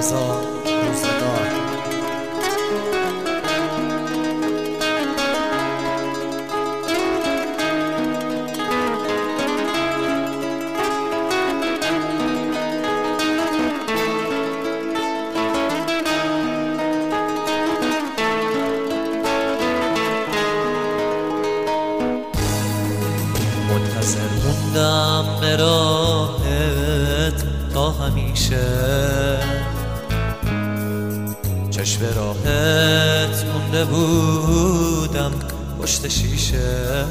مرتضی روزگار. منتظر موندم به راهت تا همیشه، چشم راهت مونده بودم پشت شیشه.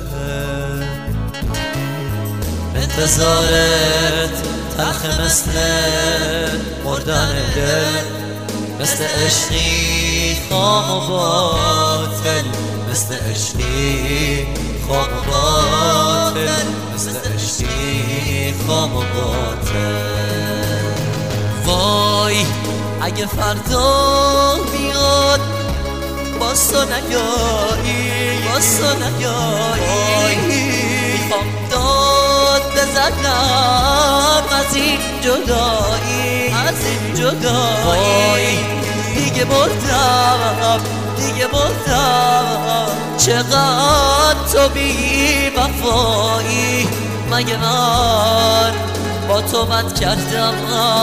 انتظارت تلخ مثل مردن دل، مثل عشقی خام و باطل، مثل عشقی خام و باطل، مثل عشقی خام و باطل. وای اگه فردا بیاد باز تو نیایی، باز تو نیایی. میخوام داد بزنم از این جدایی، از این جدایی. دیگه بردم، دیگه بردم. چقدر تو بی وفایی، مگه من با تو بد کردم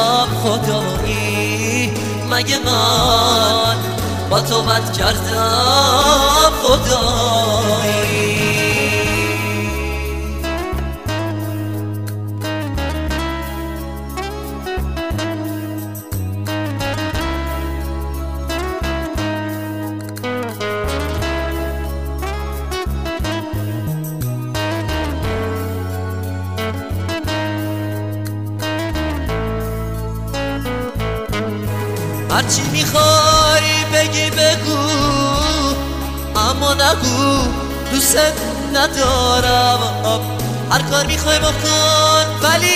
خدایی، مگه من با تو بد کردم خدایی. هرچی میخوای بگی بگو، اما نگو دوست ندارم. هر کار میخوای بکن ولی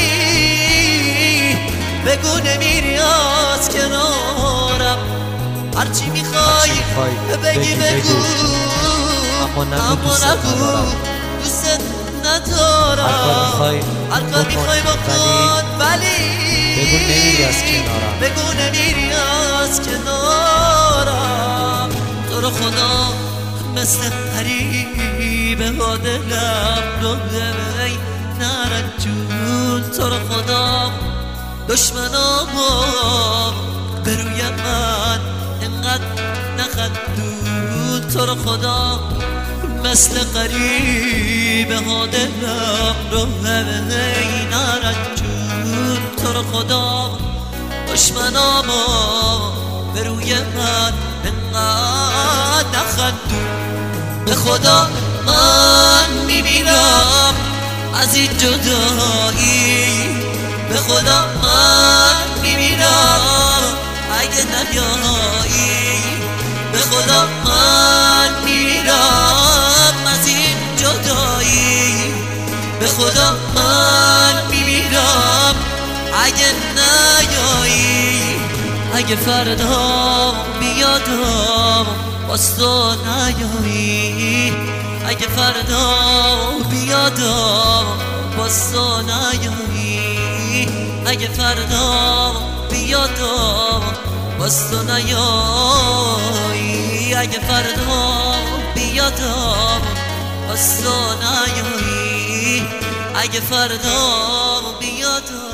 بگو نمیری از کنارم. هرچی میخوای بگی بگو، اما نگو دوست ندارم. هر کار میخوای بکن ولی بگو نمیری از کنارم، بگو نمیری از کنارم. تو رو خدا مثل غریبه ها دلم رو بی نرنجون. تو رو خدا دشمنامو به روی من انقدر نخندون. تو رو خدا مثل غریبه ها دلم رو بی نرنجون. تو رو خدا دشمنامو به روی من انقدر نخندون. به خدا من میمیرم از این جدایی، به خدا من میمیرم اگه نیایی. به خدا من میمیرم از این جدایی، به خدا من میمیرم اگه نیایی. اگه فردا بیادم باز تو نیایی، اگه فردا بیادم باز تو نیایی، اگه فردا بیادم باز تو نیایی، اگه فردا بیادم باز تو نیایی، اگه فردا بیادم